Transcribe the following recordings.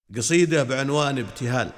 قصيدة بعنوان ابتهال.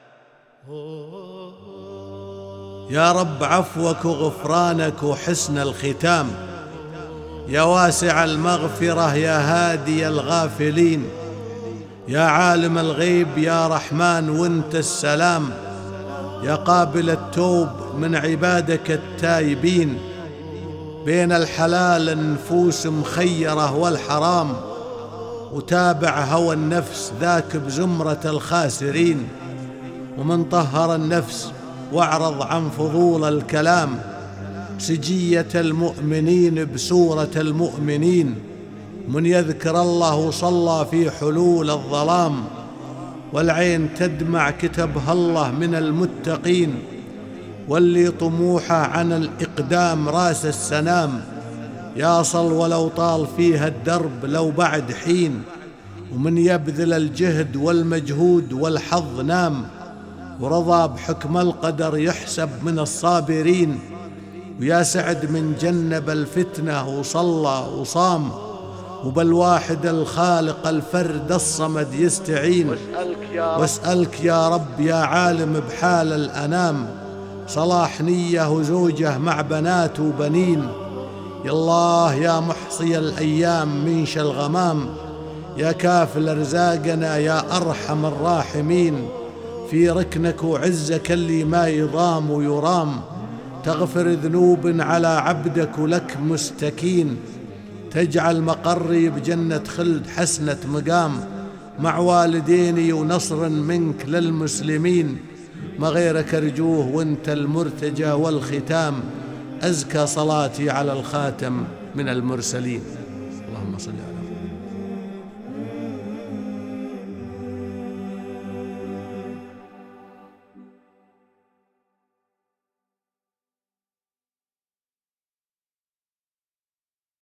يا رب عفوك وغفرانك وحسن الختام، يا واسع المغفرة يا هادي الغافلين، يا عالم الغيب يا رحمن وانت السلام، يا قابل التوب من عبادك التائبين. بين الحلال النفوس مخيرة والحرام، وتابع هوى النفس ذاك بزمرة الخاسرين. ومن طهر النفس واعرض عن فضول الكلام، سجية المؤمنين بسورة المؤمنين. من يذكر الله وصلى في حلول الظلام، والعين تدمع كتبها الله من المتقين. واللي طموحه عن الإقدام راس السنام، يصل ولو طال فيها الدرب لو بعد حين. ومن يبذل الجهد والمجهود والحظ نام، ورضى بحكم القدر يحسب من الصابرين. ويا سعد من جنب الفتنة وصلى وصام، وبالواحد الخالق الفرد الصمد يستعين. واسألك يا رب يا عالم بحال الأنام، صلاح نية وزوجه مع بنات وبنين. يا الله يا محصي الأيام من الغمام، يا كافل أرزاقنا يا أرحم الراحمين. في ركنك وعزك اللي ما يضام ويرام، تغفر ذنوب على عبدك ولك مستكين. تجعل مقري بجنة خلد حسنة مقام، مع والديني ونصر منك للمسلمين. ما غيرك أرجوه وانت المرتجى والختام، أزكى صلاتي على الخاتم من المرسلين. اللهم صل على